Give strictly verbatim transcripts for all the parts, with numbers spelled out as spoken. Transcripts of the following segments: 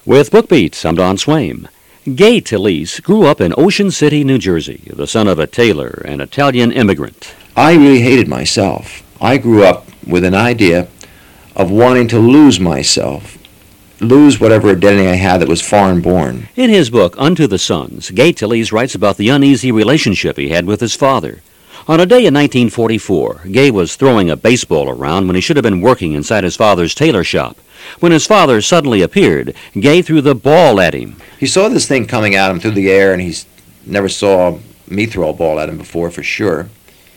With BookBeat, I'm Don Swaim. Gay Talese grew up in Ocean City, New Jersey, the son of a tailor and Italian immigrant. I really hated myself. I grew up with an idea of wanting to lose myself, lose whatever identity I had that was foreign-born. In his book, Unto the Sons, Gay Talese writes about the uneasy relationship he had with his father. On a day in nineteen forty-four, Gay was throwing a baseball around when he should have been working inside his father's tailor shop. When his father suddenly appeared, Gay threw the ball at him. He saw this thing coming at him through the air, and he never saw me throw a ball at him before, for sure.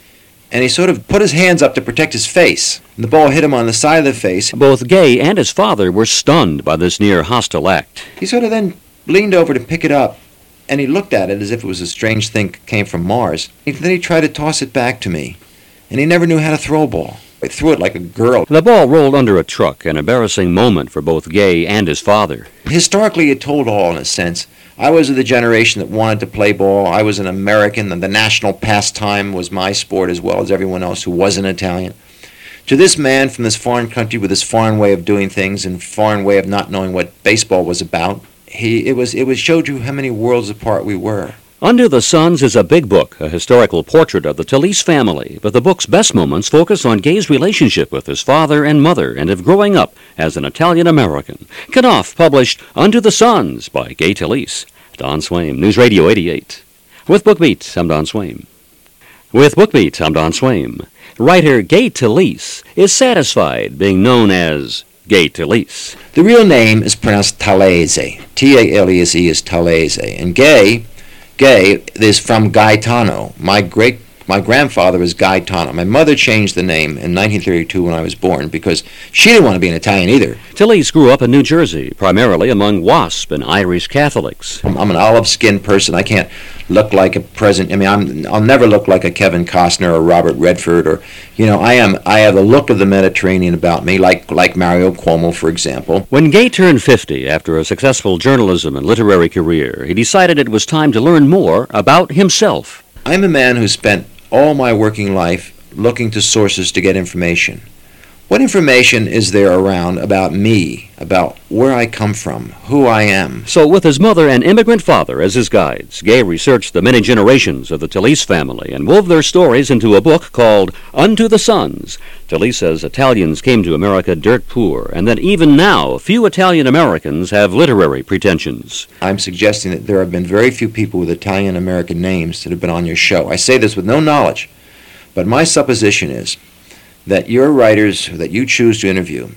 And he sort of put his hands up to protect his face. And the ball hit him on the side of the face. Both Gay and his father were stunned by this near hostile act. He sort of then leaned over to pick it up, and he looked at it as if it was a strange thing that came from Mars. And then he tried to toss it back to me, and he never knew how to throw a ball. He threw it like a girl. The ball rolled under a truck, an embarrassing moment for both Gay and his father. Historically, it told all, in a sense. I was of the generation that wanted to play ball. I was an American, and the national pastime was my sport as well as everyone else who wasn't Italian. To this man from this foreign country with this foreign way of doing things and foreign way of not knowing what baseball was about, he it was it was showed you how many worlds apart we were. Unto the Sons is a big book, a historical portrait of the Talese family, but the book's best moments focus on Gay's relationship with his father and mother and of growing up as an Italian-American. Knopf published Unto the Sons by Gay Talese. Don Swaim, News Radio eighty-eight. With BookBeat, I'm Don Swaim. With BookBeat, I'm Don Swaim. Writer Gay Talese is satisfied being known as Gay Talese. The real name is pronounced Talese. T A L E S E is Talese. And Gay... Gay is from Gaetano. My great, my grandfather was Gaetano. My mother changed the name in nineteen thirty-two when I was born because she didn't want to be an Italian either. Talese grew up in New Jersey, primarily among WASP and Irish Catholics. I'm, I'm an olive-skinned person. I can't look like a president. I mean, I'm, I'll never look like a Kevin Costner or Robert Redford or, you know, I am. I have the look of the Mediterranean about me, like like Mario Cuomo, for example. When Gay turned fifty, after a successful journalism and literary career, he decided it was time to learn more about himself. I'm a man who spent all my working life looking to sources to get information. What information is there around about me, about where I come from, who I am? So with his mother and immigrant father as his guides, Gay researched the many generations of the Talese family and wove their stories into a book called Unto the Sons. Talese says Italians came to America dirt poor, and that even now few Italian Americans have literary pretensions. I'm suggesting that there have been very few people with Italian American names that have been on your show. I say this with no knowledge, but my supposition is that your writers that you choose to interview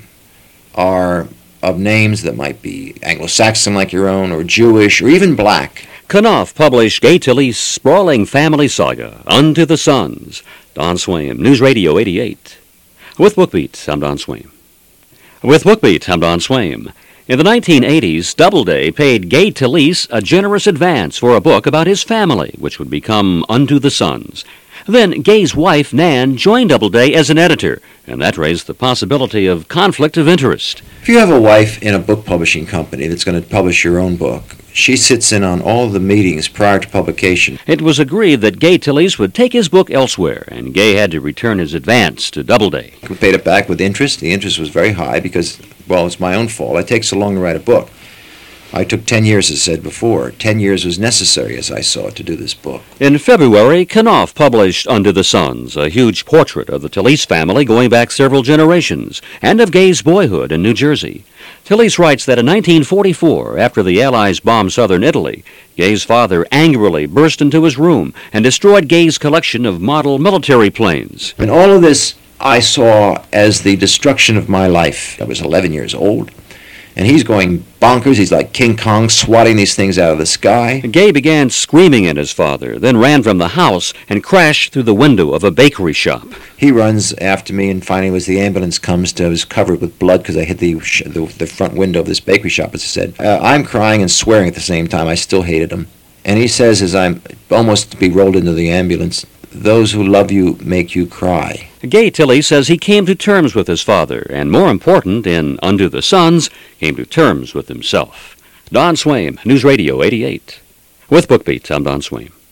are of names that might be Anglo-Saxon like your own, or Jewish, or even black. Knopf published Gay Talese's sprawling family saga, Unto the Sons. Don Swaim, News Radio eighty-eight. With BookBeat, I'm Don Swaim. With BookBeat, I'm Don Swaim. In the nineteen eighties, Doubleday paid Gay Talese a generous advance for a book about his family, which would become Unto the Sons. Then Gay's wife, Nan, joined Doubleday as an editor, and that raised the possibility of conflict of interest. If you have a wife in a book publishing company that's going to publish your own book, she sits in on all the meetings prior to publication. It was agreed that Gay Talese would take his book elsewhere, and Gay had to return his advance to Doubleday. We paid it back with interest. The interest was very high because, well, it's my own fault. I take so long to write a book. I took ten years, as I said before. Ten years was necessary, as I saw, to do this book. In February, Knopf published Unto the Sons, a huge portrait of the Talese family going back several generations, and of Gay's boyhood in New Jersey. Talese writes that in nineteen forty-four, after the Allies bombed southern Italy, Gay's father angrily burst into his room and destroyed Gay's collection of model military planes. And all of this I saw as the destruction of my life. I was eleven years old. And he's going bonkers. He's like King Kong, swatting these things out of the sky. Gay began screaming at his father, then ran from the house and crashed through the window of a bakery shop. He runs after me, and finally, as the ambulance comes, to, I was covered with blood because I hit the, the the front window of this bakery shop, as I said. Uh, I'm crying and swearing at the same time. I still hated him. And he says, as I'm almost to be rolled into the ambulance, "Those who love you make you cry." Gay Talese says he came to terms with his father, and more important, in Unto the Sons, came to terms with himself. Don Swaim, News Radio eighty-eight. With BookBeat, I'm Don Swaim.